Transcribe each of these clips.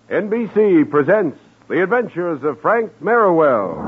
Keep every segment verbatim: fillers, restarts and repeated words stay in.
N B C presents The Adventures of Frank Merriwell.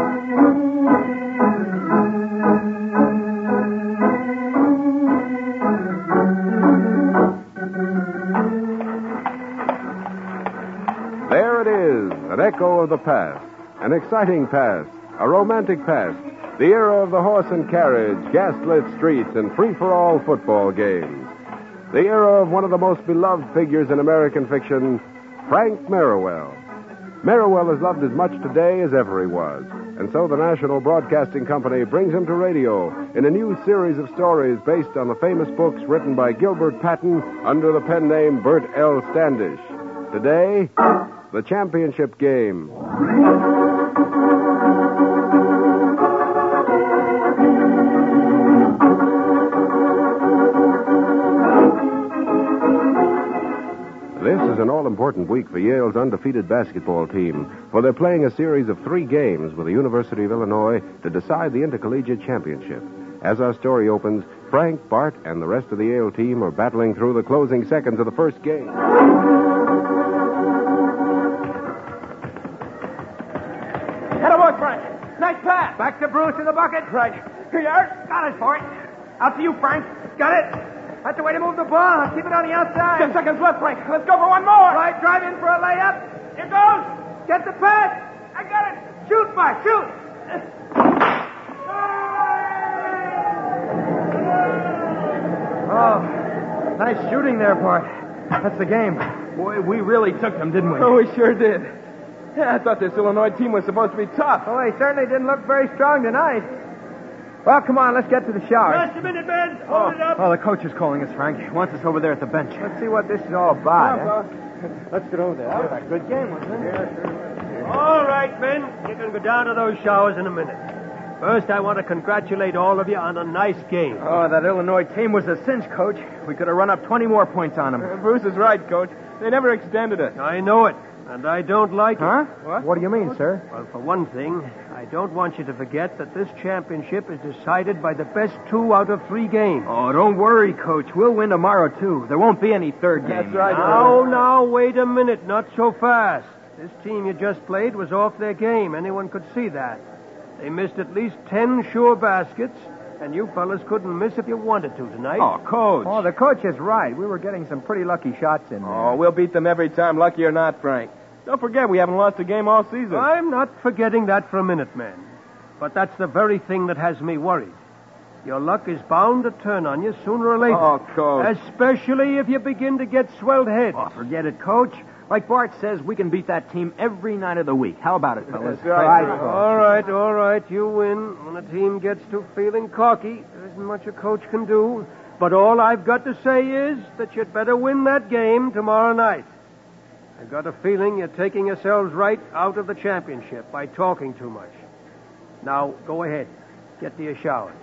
There it is, an echo of the past, an exciting past, a romantic past, the era of the horse and carriage, gas-lit streets, and free-for-all football games. The era of one of the most beloved figures in American fiction, Frank Merriwell. Merriwell is loved as much today as ever he was, and so the National Broadcasting Company brings him to radio in a new series of stories based on the famous books written by Gilbert Patton under the pen name Bert L. Standish. Today, the championship game. This is an all-important week for Yale's undefeated basketball team, for they're playing a series of three games with the University of Illinois to decide the intercollegiate championship. As our story opens, Frank, Bart, and the rest of the Yale team are battling through the closing seconds of the first game. Attaboy, Frank. Nice pass. Back to Bruce in the bucket. Right. Here you are. Got it for it. Out to you, Frank. Got it. That's the way to move the ball. Keep it on the outside. Ten seconds left, Frank. Let's go for one more. Right, drive in for a layup. Here goes. Get the pass. I got it. Shoot, Bart. Shoot. Oh, nice shooting there, Bart. That's the game. Boy, we really took them, didn't we? Oh, we sure did. Yeah, I thought this Illinois team was supposed to be tough. Well, they certainly didn't look very strong tonight. Well, come on, let's get to the shower. Just a minute, Ben. Hold oh. it up. Oh, the coach is calling us, Frank. He wants us over there at the bench. Let's see what this is all about. Yeah, huh? Let's get over there. That was a good game, wasn't it? Yeah, sure. All right, Ben. You can go down to those showers in a minute. First, I want to congratulate all of you on a nice game. Oh, that Illinois team was a cinch, Coach. We could have run up twenty more points on them. Uh, Bruce is right, Coach. They never extended us. I know it, and I don't like huh? it. What? What do you mean, sir? Well, for one thing, I don't want you to forget that this championship is decided by the best two out of three games. Oh, don't worry, Coach. We'll win tomorrow, too. There won't be any third game. That's right. Now, now, wait a minute. Not so fast. This team you just played was off their game. Anyone could see that. They missed at least ten sure baskets, and you fellas couldn't miss if you wanted to tonight. Oh, Coach. Oh, the coach is right. We were getting some pretty lucky shots in there. Oh, we'll beat them every time, lucky or not, Frank. Don't forget, we haven't lost a game all season. I'm not forgetting that for a minute, man. But that's the very thing that has me worried. Your luck is bound to turn on you sooner or later. Oh, Coach. Especially if you begin to get swelled heads. Oh, forget it, Coach. Like Bart says, we can beat that team every night of the week. How about it, fellas? That's right. All All right, all right, you win. When a team gets to feeling cocky, there isn't much a coach can do. But all I've got to say is that you'd better win that game tomorrow night. I've got a feeling you're taking yourselves right out of the championship by talking too much. Now, go ahead. Get to your showers.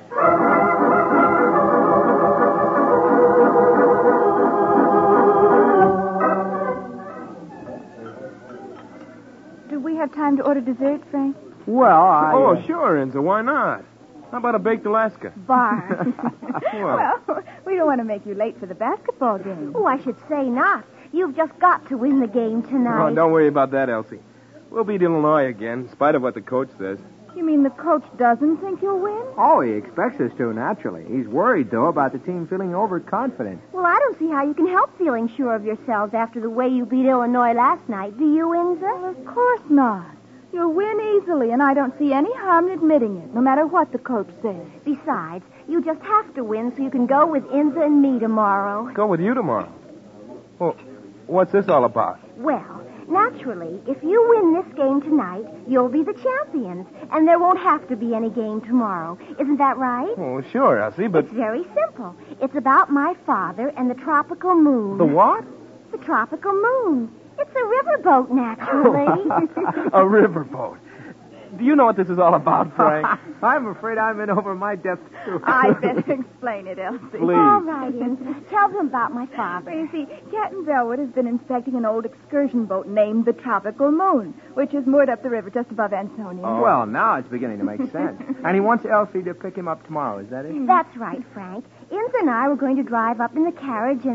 Do we have time to order dessert, Frank? Well, I... Oh, uh, sure, Enzo. Why not? How about a baked Alaska? Bar. Well, well, we don't want to make you late for the basketball game. Oh, I should say not. You've just got to win the game tonight. oh, don't worry about that, Elsie. We'll beat Illinois again, in spite of what the coach says. You mean the coach doesn't think you'll win? Oh, he expects us to, naturally. He's worried, though, about the team feeling overconfident. Well, I don't see how you can help feeling sure of yourselves after the way you beat Illinois last night. Do you, Inza? Well, of course not. You'll win easily, and I don't see any harm in admitting it, no matter what the coach says. Besides, you just have to win so you can go with Inza and me tomorrow. Go with you tomorrow. Well, what's this all about? Well, naturally, if you win this game tonight, you'll be the champions, and there won't have to be any game tomorrow. Isn't that right? Oh, sure, Elsie, but... It's very simple. It's about my father and the tropical moon. The what? The tropical moon. It's a riverboat, naturally. A riverboat. Do you know what this is all about, Frank? I'm afraid I'm in over my depth, too. I better explain it, Elsie. Please. All right, Inza. Tell them about my father. Well, you see, Captain Bellwood has been inspecting an old excursion boat named the Tropical Moon, which is moored up the river just above Ansonia. Oh. Well, now it's beginning to make sense. And he wants Elsie to pick him up tomorrow, is that it? That's right, Frank. Inza and I were going to drive up in the carriage and,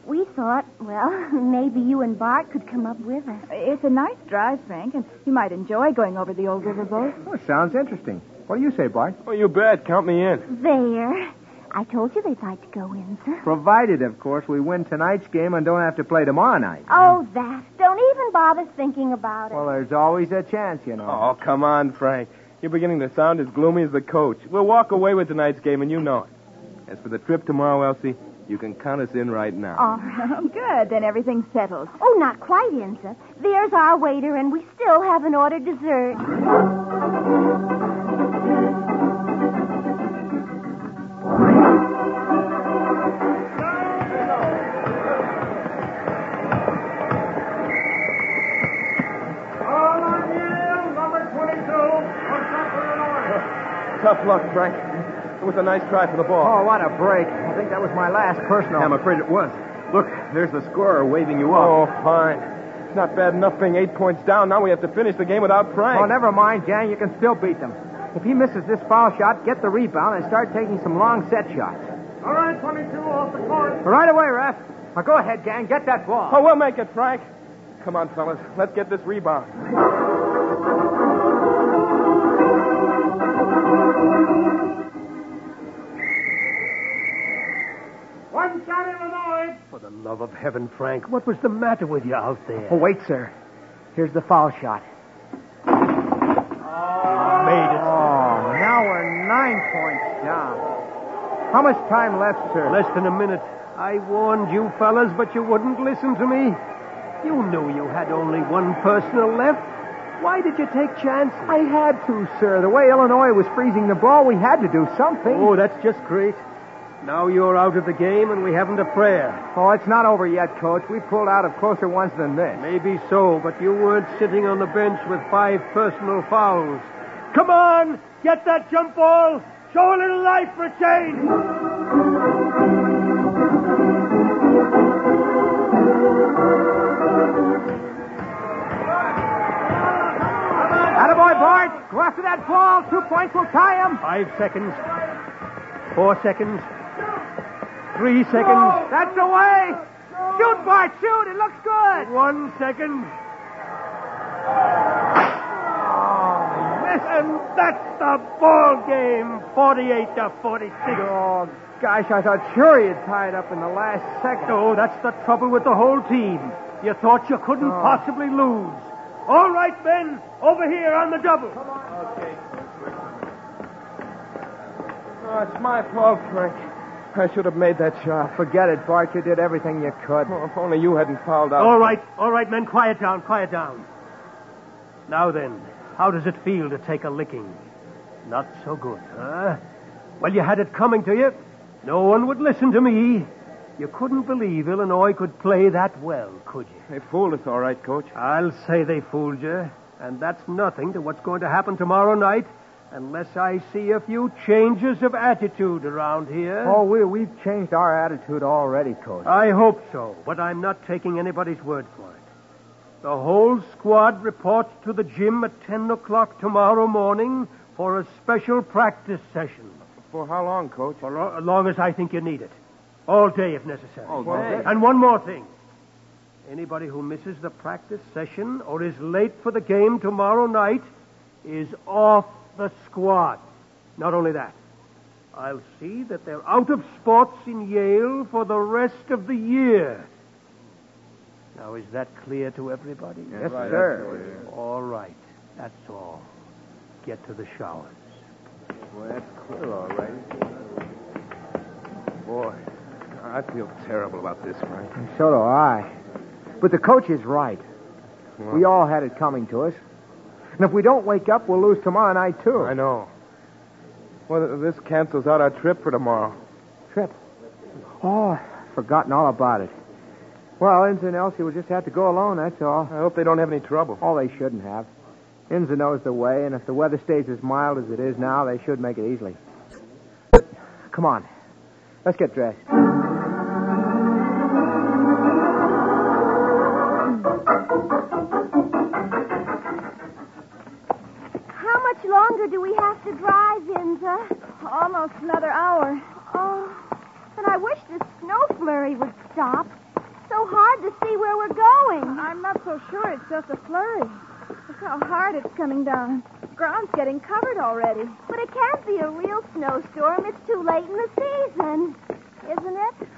We thought, well, maybe you and Bart could come up with us. It's a nice drive, Frank, and you might enjoy going over the old riverboat. Oh, sounds interesting. What do you say, Bart? Oh, you bet. Count me in. There. I told you they'd like to go in, sir. Provided, of course, we win tonight's game and don't have to play tomorrow night. Oh, that. Don't even bother thinking about it. Well, there's always a chance, you know. Oh, come on, Frank. You're beginning to sound as gloomy as the coach. We'll walk away with tonight's game, and you know it. As for the trip tomorrow, Elsie, you can count us in right now. Oh, good. Then everything's settled. Oh, not quite, Inza. There's our waiter, and we still haven't ordered dessert. Tough luck, Frank. It was a nice try for the ball. Oh, what a break. I think that was my last personal. I'm afraid it was. Look, there's the scorer waving you Oh, off. fine. It's not bad enough being eight points down. Now we have to finish the game without Frank. Oh, never mind, gang. You can still beat them. If he misses this foul shot, get the rebound and start taking some long set shots. All right, twenty-two off the court. Right away, Ref. Now go ahead, gang. Get that ball. Oh, we'll make it, Frank. Come on, fellas. Let's get this rebound. One shot, Illinois. For the love of heaven, Frank, what was the matter with you out there? Oh, wait, sir. Here's the foul shot. Made it. Oh, now we're nine points down. How much time left, sir? Less than a minute. I warned you fellas, but you wouldn't listen to me. You knew you had only one personal left. Why did you take chances? I had to, sir. The way Illinois was freezing the ball, we had to do something. Oh, that's just great. Now you're out of the game and we haven't a prayer. Oh, it's not over yet, Coach. We pulled out of closer ones than this. Maybe so, but you weren't sitting on the bench with five personal fouls. Come on! Get that jump ball! Show a little life for a change! Attaboy, Bart. Go after that ball. Two points will tie him. Five seconds. Four seconds. Three seconds. That's the way. Shoot, Bart. Shoot. It looks good. One second. And that's the ball game, forty-eight to forty-six. Oh, gosh, I thought sure he'd tie it up in the last second. Oh, that's the trouble with the whole team. You thought you couldn't Oh. possibly lose. All right, Ben, over here on the double. Okay. Oh, it's my fault, Frank. I should have made that shot. Forget it, Bart. You did everything you could. Oh, if only you hadn't fouled out. All right, all right, men, quiet down, quiet down. Now then, how does it feel to take a licking? Not so good, huh? Well, you had it coming to you. No one would listen to me. You couldn't believe Illinois could play that well, could you? They fooled us all right, Coach. I'll say they fooled you. And that's nothing to what's going to happen tomorrow night, unless I see a few changes of attitude around here. Oh, we, we've changed our attitude already, Coach. I hope so, but I'm not taking anybody's word for it. The whole squad reports to the gym at ten o'clock tomorrow morning for a special practice session. For how long, Coach? For lo- as long as I think you need it. All day, if necessary. All day? And one more thing. Anybody who misses the practice session or is late for the game tomorrow night is off the squad. Not only that, I'll see that they're out of sports in Yale for the rest of the year. Now, is that clear to everybody? Yes, sir. All right. That's all. Get to the showers. Well, that's clear, all right. Boy, I feel terrible about this, Frank. And so do I. But the coach is right. Well, We all had it coming to us. And if we don't wake up, we'll lose tomorrow night, too. I know. Well, this cancels out our trip for tomorrow. Trip. Oh, I've forgotten all about it. Well, Inza and Elsie will just have to go alone, that's all. I hope they don't have any trouble. Oh, they shouldn't have. Inza knows the way, and if the weather stays as mild as it is now, they should make it easily. Come on. Let's get dressed. How much longer do we have to drive, Inza? Almost another hour. Oh, but I wish this snow flurry would stop. hard to see where we're going. I'm not so sure it's just a flurry. Look how hard it's coming down. The ground's getting covered already. But it can't be a real snowstorm. It's too late in the season, isn't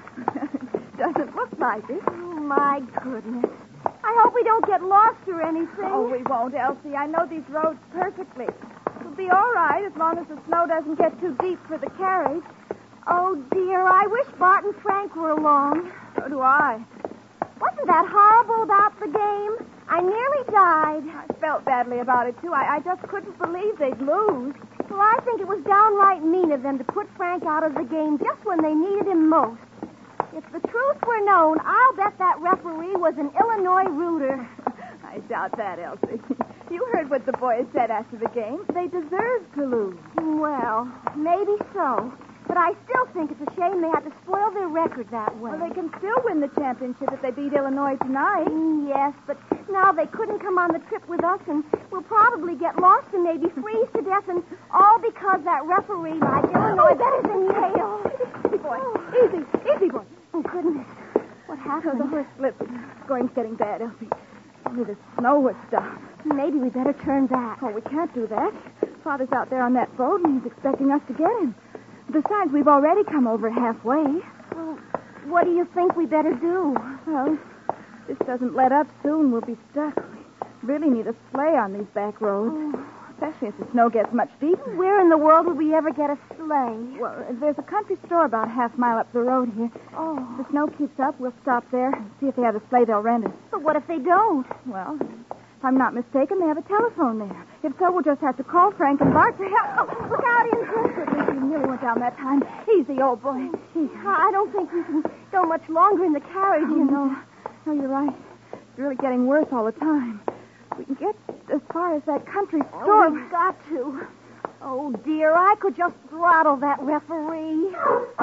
it? Doesn't look like it. Oh, my goodness. I hope we don't get lost or anything. Oh, we won't, Elsie. I know these roads perfectly. We'll be all right as long as the snow doesn't get too deep for the carriage. Oh, dear, I wish Bart and Frank were along. So do I. Wasn't that horrible about the game? I nearly died. I felt badly about it, too. I, I just couldn't believe they'd lose. Well, I think it was downright mean of them to put Frank out of the game just when they needed him most. If the truth were known, I'll bet that referee was an Illinois rooter. I doubt that, Elsie. You heard what the boys said after the game. They deserved to lose. Well, maybe so. But I still think it's a shame they had to spoil their record that way. Well, they can still win the championship if they beat Illinois tonight. Mm, yes, but now they couldn't come on the trip with us, and we'll probably get lost and maybe freeze to death, and all because that referee like Illinois better than Yale. Easy, boy. Easy. Easy, boy. Oh, goodness. What happened? Oh, the horse slipped. The going's getting bad, Elsie. Only the snow would stop. Maybe we better turn back. Oh, we can't do that. Father's out there on that boat, and he's expecting us to get him. Besides, we've already come over halfway. Well, what do you think we better do? Well, if this doesn't let up soon, we'll be stuck. We really need a sleigh on these back roads, Oh. especially if the snow gets much deeper. Where in the world would we ever get a sleigh? Well, there's a country store about a half mile up the road here. Oh. If the snow keeps up, we'll stop there and see if they have a sleigh they'll rent us. But what if they don't? Well, if I'm not mistaken, they have a telephone there. If so, we'll just have to call Frank and Bart for help. Oh, look out, Injun. You nearly went down that time. Easy, old boy. I don't think we can go much longer in the carriage. Oh, no. No, you're right. It's really getting worse all the time. We can get as far as that country store. Oh, we've got to. Oh, dear, I could just throttle that referee.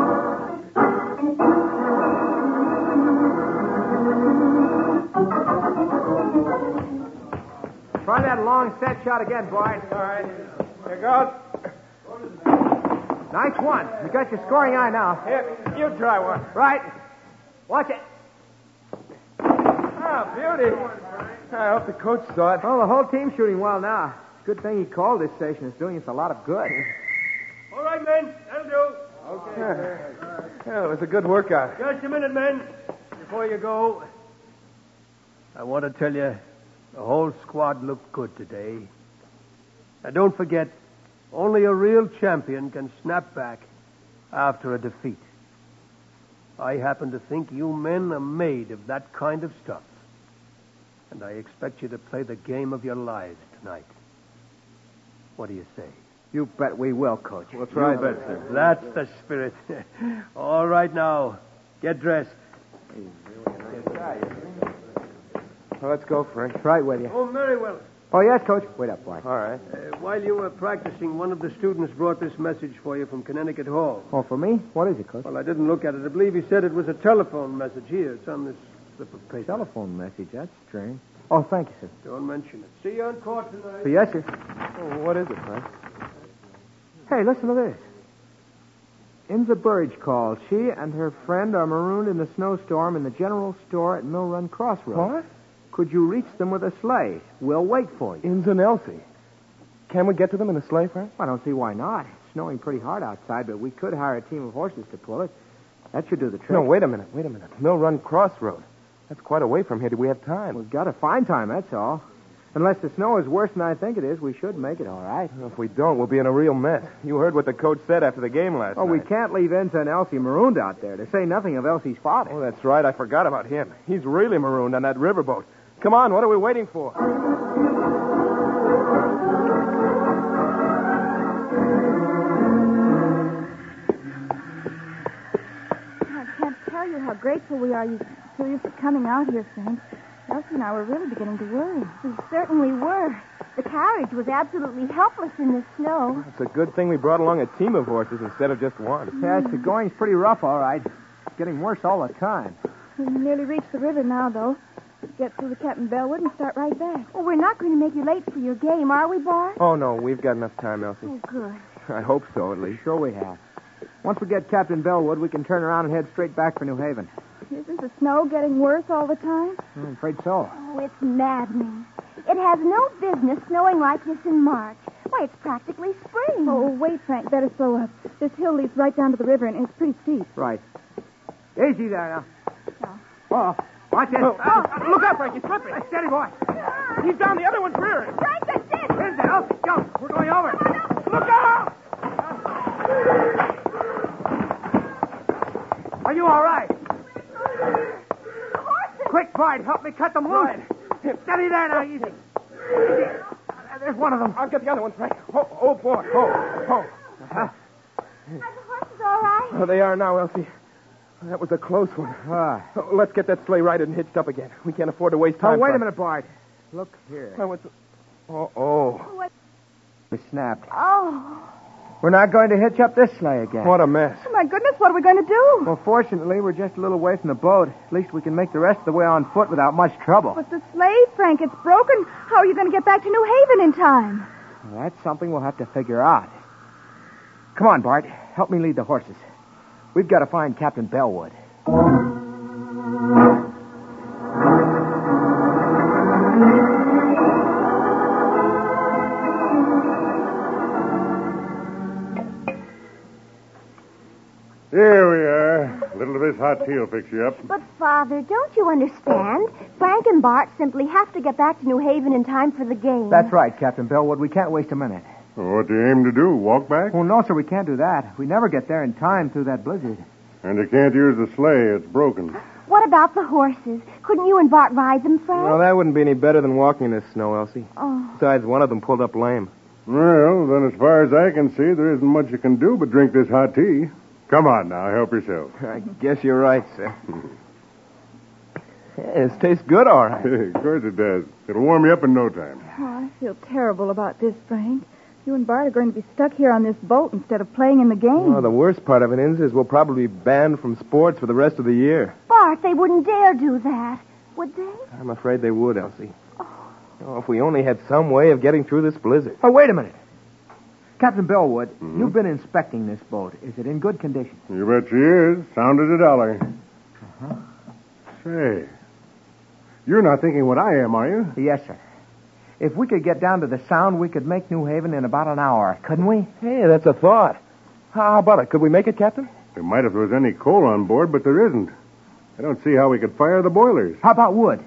Try that long set shot again, boys. All right. Here goes. Nice one. You got your scoring eye now. Here, you try one. Right. Watch it. Oh, beauty. I hope the coach saw it. Well, the whole team's shooting well now. Good thing he called this station. It's doing us a lot of good. All right, men. That'll do. Okay. Yeah, it was a good workout. Just a minute, men. Before you go, I want to tell you the whole squad looked good today. Now, don't forget, only a real champion can snap back after a defeat. I happen to think you men are made of that kind of stuff. And I expect you to play the game of your lives tonight. What do you say? You bet we will, Coach. We'll try, You bet, sir. That's the spirit. All right, now, get dressed. Well, let's go, Frank. Right with you. Oh, very well. Oh, yes, Coach. Wait up, boy. All right. Uh, while you were practicing, one of the students brought this message for you from Connecticut Hall. Oh, for me? What is it, Coach? Well, I didn't look at it. I believe he said it was a telephone message. Here, it's on this slip of paper. Telephone message. That's strange. Oh, thank you, sir. Don't mention it. See you on court tonight. Oh, yes, sir. Oh, what is it, Frank? Hey, listen to this. Inza Burge called. She and her friend are marooned in the snowstorm in the general store at Mill Run Crossroads. What? Could you reach them with a sleigh? We'll wait for you. Inns and Elsie. Can we get to them in a sleigh, Frank? I don't see why not. It's snowing pretty hard outside, but we could hire a team of horses to pull it. That should do the trick. No, wait a minute. Wait a minute. Mill Run Crossroad. That's quite a way from here. Do we have time? We've got to find time, that's all. Unless the snow is worse than I think it is, we should make it all right. Well, if we don't, we'll be in a real mess. You heard what the coach said after the game last Oh, night. we can't leave Enza and Elsie marooned out there, to say nothing of Elsie's father. Oh, that's right. I forgot about him. He's really marooned on that riverboat. Come on, what are we waiting for? I can't tell you how grateful we are you, to you for coming out here, Frank. Elsie and I were really beginning to worry. We certainly were. The carriage was absolutely helpless in the snow. It's a good thing we brought along a team of horses instead of just one. Yes, the going's pretty rough, all right. It's getting worse all the time. We nearly reached the river now, though. Get through the Captain Bellwood and start right back. Well, we're not going to make you late for your game, are we, Bart? Oh, no, we've got enough time, Elsie. Oh, good. I hope so, at least. Sure we have. Once we get Captain Bellwood, we can turn around and head straight back for New Haven. Isn't the snow getting worse all the time? I'm afraid so. Oh, it's maddening. It has no business snowing like this in March. Why, it's practically spring. Oh, wait, Frank. Better slow up. This hill leads right down to the river, and it's pretty steep. Right. Easy there now. Oh, watch it. Oh. Oh, look out, Frank. He's slipping. Steady, boy. He's down. The other one's rearing. Frank, that's it. Here's the help. Go. We're going over. Look out! Are you all right? Quick, Bart. Help me cut them loose. Right. Steady there now. Easy. Easy. Uh, There's one of them. I'll get the other one, Frank. Oh, oh boy. Oh, oh. Are the horses all right? Oh, they are now, Elsie. That was a close one. Ah. Oh, let's get that sleigh righted and hitched up again. We can't afford to waste Oh, time. wait a Frank. minute, Bart. Look here. Oh, what's... oh, oh. What? We snapped. Oh. We're not going to hitch up this sleigh again. What a mess. Oh, my goodness, what are we going to do? Well, fortunately, we're just a little way from the boat. At least we can make the rest of the way on foot without much trouble. But the sleigh, Frank, it's broken. How are you going to get back to New Haven in time? Well, that's something we'll have to figure out. Come on, Bart. Help me lead the horses. We've got to find Captain Bellwood. Here we are. A little of this hot tea will fix you up. But, Father, don't you understand? Frank and Bart simply have to get back to New Haven in time for the game. That's right, Captain Bellwood. We can't waste a minute. Well, what do you aim to do? Walk back? Oh, no, sir, we can't do that. We never get there in time through that blizzard. And you can't use the sleigh. It's broken. What about the horses? Couldn't you and Bart ride them, Frank? Well, that wouldn't be any better than walking in this snow, Elsie. Oh. Besides, one of them pulled up lame. Well, then as far as I can see, there isn't much you can do but drink this hot tea. Come on now, help yourself. I guess you're right, sir. Yeah, this tastes good, all right. Of course it does. It'll warm you up in no time. Oh, I feel terrible about this, Frank. You and Bart are going to be stuck here on this boat instead of playing in the game. Well, the worst part of it is, is we'll probably be banned from sports for the rest of the year. Bart, they wouldn't dare do that, would they? I'm afraid they would, Elsie. Oh, if we only had some way of getting through this blizzard. Oh, wait a minute. Captain Bellwood, Mm-hmm. you've been inspecting this boat. Is it in good condition? You bet she is. Sounded a dollar. Uh-huh. Say, you're not thinking what I am, are you? Yes, sir. If we could get down to the Sound, we could make New Haven in about an hour, couldn't we? Hey, that's a thought. How about it? Could we make it, Captain? We might if there was any coal on board, but there isn't. I don't see how we could fire the boilers. How about wood?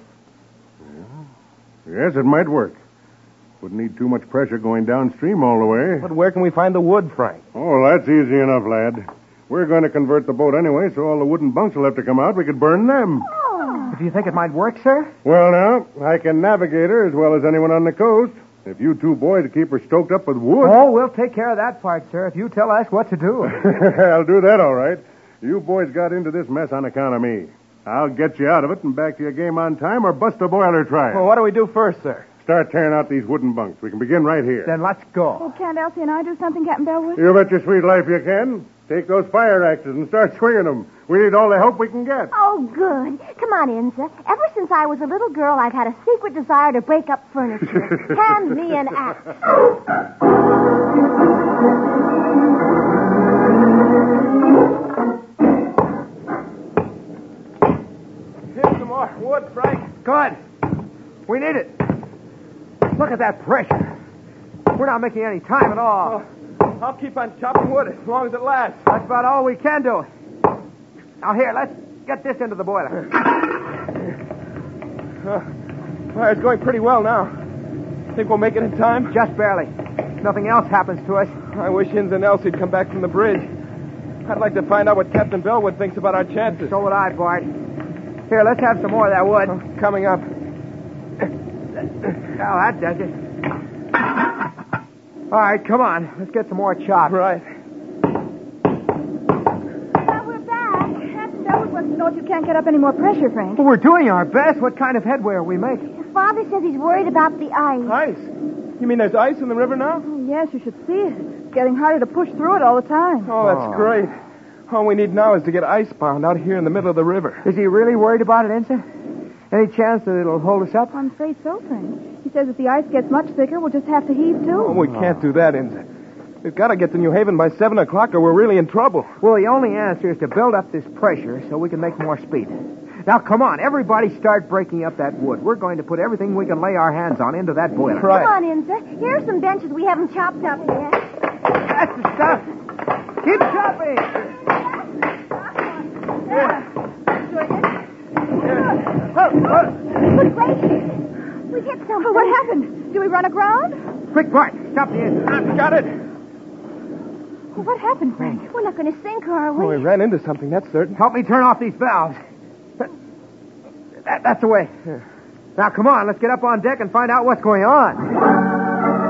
Yes, it might work. Wouldn't need too much pressure going downstream all the way. But where can we find the wood, Frank? Oh, that's easy enough, lad. We're going to convert the boat anyway, so all the wooden bunks will have to come out. We could burn them. Oh. Do you think it might work, sir? Well, now, I can navigate her as well as anyone on the coast. If you two boys keep her stoked up with wood... Oh, we'll take care of that part, sir, if you tell us what to do. I'll do that all right. You boys got into this mess on account of me. I'll get you out of it and back to your game on time or bust a boiler trial. Well, what do we do first, sir? Start tearing out these wooden bunks. We can begin right here. Then let's go. Oh, can't Elsie and I do something, Captain Bellwood? You bet your sweet life you can. Take those fire axes and start swinging them. We need all the help we can get. Oh, good. Come on, Inza. Ever since I was a little girl, I've had a secret desire to break up furniture. Hand me an axe. Here's some more wood, Frank. Good. We need it. Look at that pressure. We're not making any time at all. Oh, I'll keep on chopping wood as long as it lasts. That's about all we can do. Now, here, let's get this into the boiler. Uh, fire's going pretty well now. Think we'll make it in time? Just barely. If nothing else happens to us. I wish Inns and Elsie'd come back from the bridge. I'd like to find out what Captain Bellwood thinks about our chances. So would I, Bart. Here, let's have some more of that wood. Oh, coming up. Now, that does it. All right, come on. Let's get some more chopped. Right. Well, we're back. Captain Bellwood wants to know if you can't get up any more pressure, Frank. Well, we're doing our best. What kind of headway are we making? Father says he's worried about the ice. Ice? You mean there's ice in the river now? Oh, yes, you should see it. It's getting harder to push through it all the time. Oh, that's Oh. great. All we need now is to get icebound out here in the middle of the river. Is he really worried about it, Insa? Any chance that it'll hold us up? I'm afraid so, Frank. He says if the ice gets much thicker, we'll just have to heave, too. Oh, we can't do that, Inns. We've got to get to New Haven by seven o'clock or we're really in trouble. Well, the only answer is to build up this pressure so we can make more speed. Now, come on. Everybody start breaking up that wood. We're going to put everything we can lay our hands on into that boiler. Right. Come on in, sir. Here are some benches we haven't chopped up yet. That's the stuff. Keep chopping. Good gracious. We hit something. Oh, what happened? Do we run aground? Quick, Bart. Stop the engine. I've got it. Well, what happened, Frank? We're not going to sink, are we? Oh, we ran into something, that's certain. Help me turn off these valves. That, that's the way. Now, come on. Let's get up on deck and find out what's going on.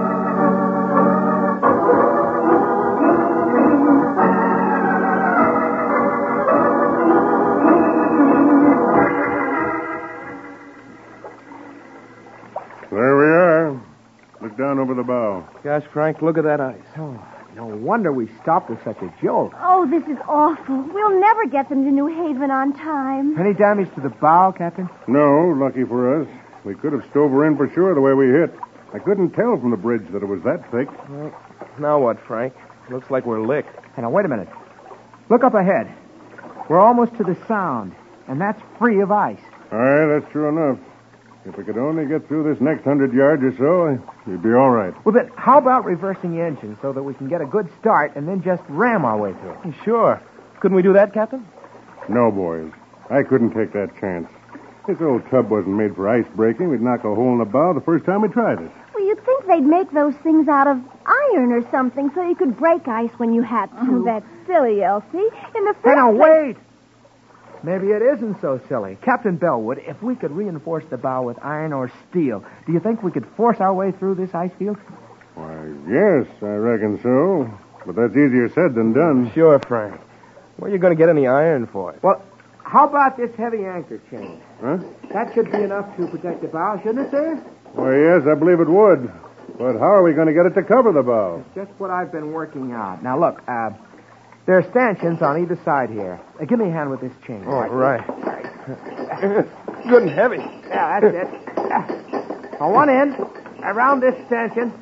There we are. Look down over the bow. Gosh, Frank, look at that ice. Oh, no wonder we stopped with such a jolt. Oh, this is awful. We'll never get them to New Haven on time. Any damage to the bow, Captain? No, lucky for us. We could have stove her in for sure the way we hit. I couldn't tell from the bridge that it was that thick. Well, now what, Frank? Looks like we're licked. Hey, now, wait a minute. Look up ahead. We're almost to the Sound, and that's free of ice. All right, that's true enough. If we could only get through this next hundred yards or so, we'd be all right. Well, then, how about reversing the engine so that we can get a good start and then just ram our way through? Sure. Couldn't we do that, Captain? No, boys. I couldn't take that chance. This old tub wasn't made for ice breaking. We'd knock a hole in the bow the first time we tried it. Well, you'd think they'd make those things out of iron or something so you could break ice when you had to. Oh, that's silly, Elsie. In the first Hey, now, place... wait! Maybe it isn't so silly. Captain Bellwood, if we could reinforce the bow with iron or steel, do you think we could force our way through this ice field? Why, yes, I reckon so. But that's easier said than done. Sure, Frank. Where are you going to get any iron for it? Well, how about this heavy anchor chain? Huh? That should be enough to protect the bow, shouldn't it, sir? Why, yes, I believe it would. But how are we going to get it to cover the bow? Just what I've been working out. Now, look, uh, there are stanchions on either side here. Uh, give me a hand with this chain. Oh, right. Good and heavy. Yeah, that's it. Uh, on one end, around this stanchion.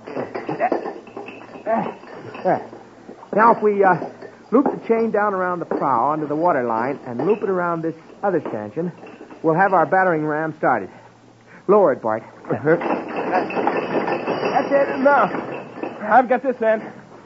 Uh, uh, now, if we uh, loop the chain down around the prow under the water line and loop it around this other stanchion, we'll have our battering ram started. Lower it, Bart. Uh-huh. That's it. Now, I've got this end.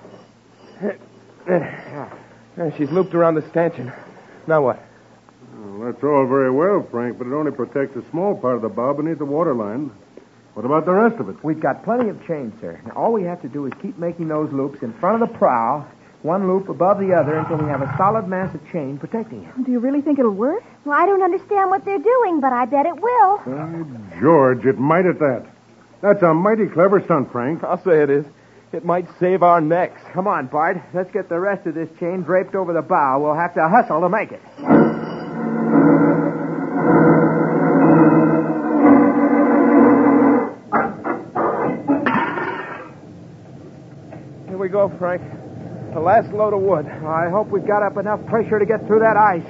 Uh, she's looped around the stanchion. Now what? Well, that's all very well, Frank, but it only protects a small part of the bow beneath the waterline. What about the rest of it? We've got plenty of chain, sir. Now, all we have to do is keep making those loops in front of the prow, one loop above the other, until we have a solid mass of chain protecting it. Do you really think it'll work? Well, I don't understand what they're doing, but I bet it will. Uh, George, it might at that. That's a mighty clever stunt, Frank. I'll say it is. It might save our necks. Come on, Bart. Let's get the rest of this chain draped over the bow. We'll have to hustle to make it. Here we go, Frank. The last load of wood. I hope we've got up enough pressure to get through that ice.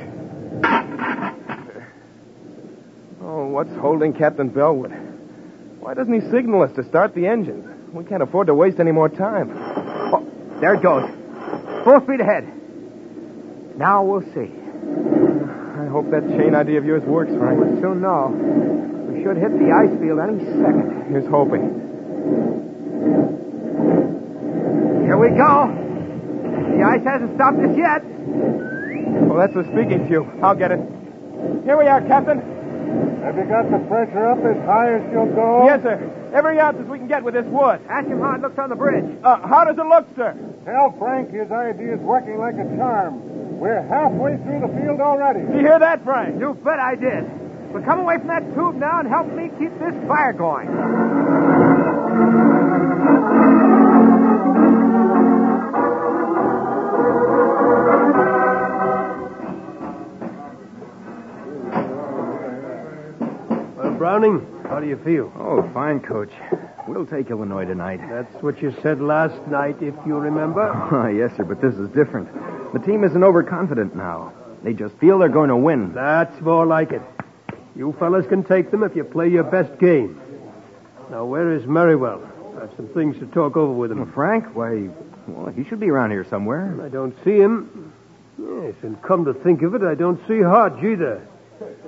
Oh, what's holding Captain Bellwood? Why doesn't he signal us to start the engines? We can't afford to waste any more time. Oh, there it goes. Full speed ahead. Now we'll see. I hope that chain idea of yours works, Frank. We'll soon know. We should hit the ice field any second. Here's hoping. Here we go. The ice hasn't stopped us yet. Well, that's the speaking tube. I'll get it. Here we are, Captain. Have you got the pressure up as high as you'll go? Yes, sir. Every ounce as we can get with this wood. Ask him how it looks on the bridge. Uh, how does it look, sir? Tell Frank his idea's working like a charm. We're halfway through the field already. Did you hear that, Frank? You bet I did. But come away from that tube now and help me keep this fire going. Browning, how do you feel? Oh, fine, Coach. We'll take Illinois tonight. That's what you said last night, if you remember. Oh, yes, sir, but this is different. The team isn't overconfident now. They just feel they're going to win. That's more like it. You fellas can take them if you play your best game. Now, where is Merriwell? I have some things to talk over with him. Well, Frank, why, well, he should be around here somewhere. I don't see him. Yes, and come to think of it, I don't see Hodge either.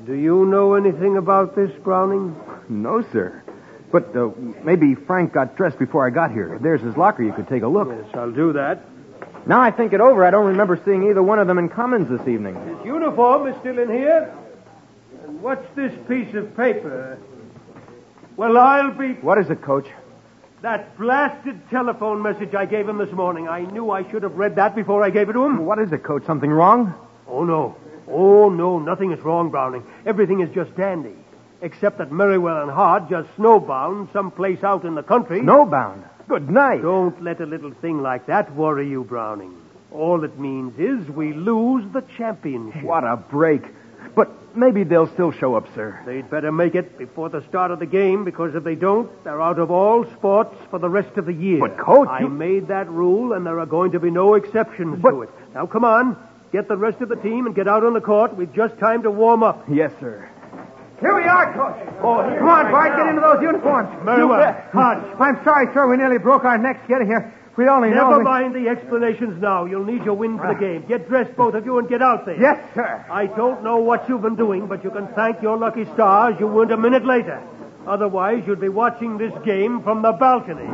Do you know anything about this, Browning? No, sir. But uh, maybe Frank got dressed before I got here. There's his locker. You could take a look. Yes, I'll do that. Now I think it over, I don't remember seeing either one of them in Commons this evening. His uniform is still in here. And what's this piece of paper? Well, I'll be... What is it, Coach? That blasted telephone message I gave him this morning. I knew I should have read that before I gave it to him. What is it, Coach? Something wrong? Oh, no. Oh, no, nothing is wrong, Browning. Everything is just dandy. Except that Merriwell and Hart just snowbound someplace out in the country. Snowbound? Good night. Don't let a little thing like that worry you, Browning. All it means is we lose the championship. What a break. But maybe they'll still show up, sir. They'd better make it before the start of the game, because if they don't, they're out of all sports for the rest of the year. But, Coach, I you... made that rule, and there are going to be no exceptions but... to it. Now, come on. Get the rest of the team and get out on the court. We've just time to warm up. Yes, sir. Here we are, Coach. Oh, come on, Bart, get into those uniforms. Very well. Hodge. I'm sorry, sir. We nearly broke our necks getting here. If we only know... Never we... mind the explanations now. You'll need your wind for the game. Get dressed, both of you, and get out there. Yes, sir. I don't know what you've been doing, but you can thank your lucky stars you weren't a minute later. Otherwise, you'd be watching this game from the balcony.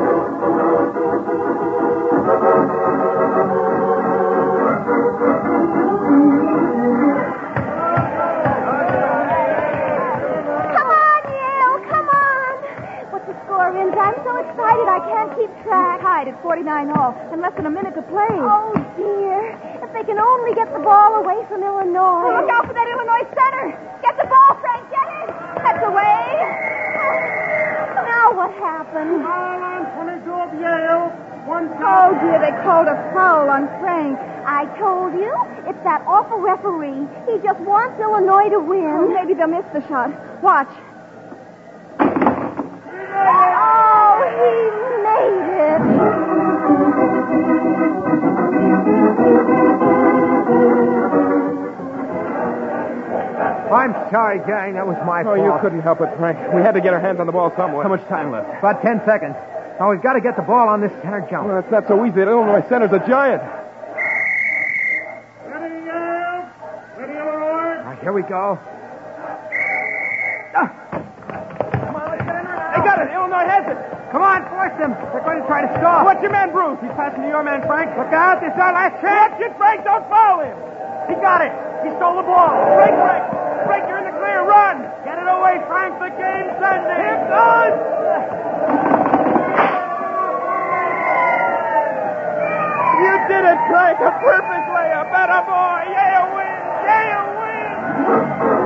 I'm so excited I can't keep track. Tied at forty-nine all, and less than a minute to play. Oh, dear. If they can only get the ball away from Illinois. Oh, look out for that Illinois center. Get the ball, Frank. Get it. That's away. Now what happened? Foul on twenty-two of Yale. One Oh, dear, they called a foul on Frank. I told you. It's that awful referee. He just wants Illinois to win. Oh, maybe they'll miss the shot. Watch. Oh, he made it. I'm sorry, gang. That was my Oh, fault. you couldn't help it, Frank. We had to get our hands on the ball somewhere. How much time left? About ten seconds. Now, we've got to get the ball on this center jump. Well, that's not so easy. The Illinois center's a giant. Ready, Yale. Ready, Illinois. Now, here we go. They got it. Illinois has it. Come on, force them. They're going to try to stall. What's your man, Bruce? He's passing to your man, Frank. Look out. This is our last chance. Watch it, Frank. Don't foul him. He got it. He stole the ball. Frank, Frank. Frank, you're in the clear. Run. Get it away, Frank. The game's ending. Here goes. You did it, Frank. A perfect layup. Atta boy. Yale wins. Yale wins.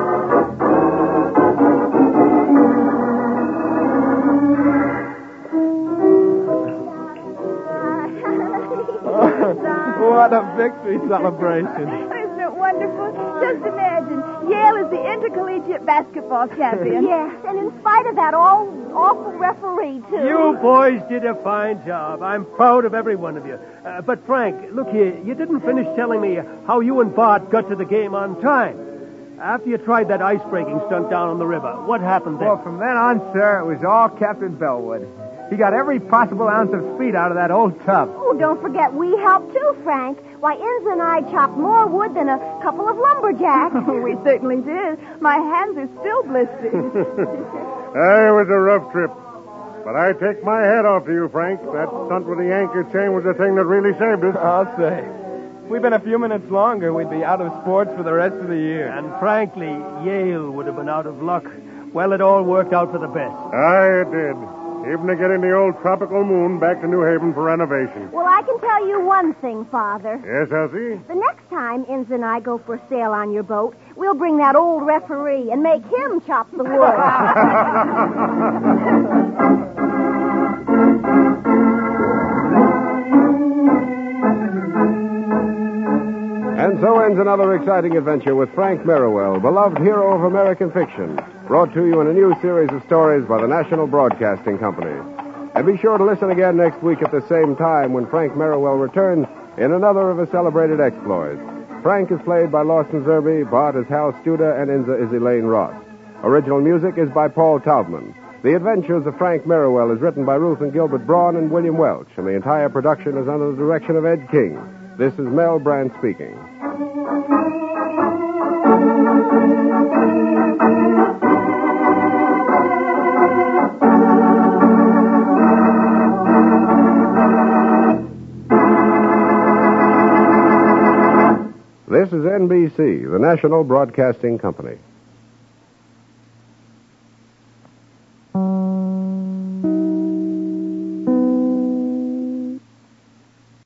What a victory celebration. Isn't it wonderful? Just imagine. Yale is the intercollegiate basketball champion. Yes, and in spite of that all awful referee, too. You boys did a fine job. I'm proud of every one of you. Uh, but, Frank, look here. You didn't finish telling me how you and Bart got to the game on time. After you tried that ice-breaking stunt down on the river, what happened then? Well, from then on, sir, it was all Captain Bellwood. He got every possible ounce of speed out of that old tub. Oh, don't forget, we helped too, Frank. Why, Inza and I chopped more wood than a couple of lumberjacks. We certainly did. My hands are still blistered. It was a rough trip. But I take my hat off to you, Frank. That stunt with the anchor chain was the thing that really saved us. I'll say. If we'd been a few minutes longer, we'd be out of sports for the rest of the year. And frankly, Yale would have been out of luck. Well, it all worked out for the best. Aye, it did. Even to getting the old tropical moon back to New Haven for renovation. Well, I can tell you one thing, Father. Yes, Elsie? The next time Inza and I go for a sail on your boat, we'll bring that old referee and make him chop the wood. And so ends another exciting adventure with Frank Merriwell, beloved hero of American fiction, brought to you in a new series of stories by the National Broadcasting Company. And be sure to listen again next week at the same time when Frank Merriwell returns in another of his celebrated exploits. Frank is played by Lawson Zerbe, Bart is Hal Studer, and Inza is Elaine Ross. Original music is by Paul Taubman. The Adventures of Frank Merriwell is written by Ruth and Gilbert Braun and William Welch, and the entire production is under the direction of Ed King. This is Mel Brandt speaking. This is N B C, the National Broadcasting Company.